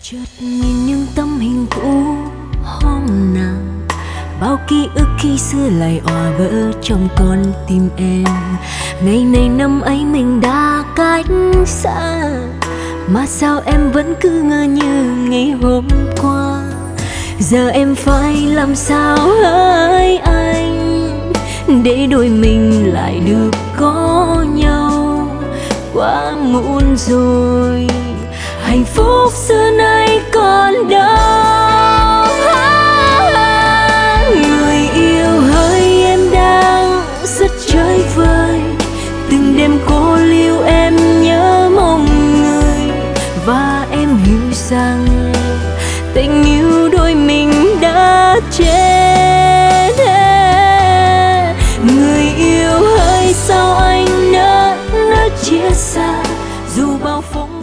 Chợt nhìn những tấm hình cũ hôm nào, bao ký ức khi xưa lại òa vỡ trong con tim em. Ngày này năm ấy mình đã cách xa, mà sao em vẫn cứ ngỡ như ngày hôm qua. Giờ em phải làm sao hỡi anh, để đôi mình lại được có nhau. Quá muộn rồi, hạnh phúc xưa nay còn đâu. Người yêu hỡi, em đang rất chơi vơi, từng đêm cô liêu em nhớ mong người. Và em hiểu rằng tình yêu đôi mình đã chết. Người yêu hỡi, sao anh nỡ chia xa, dù bao phong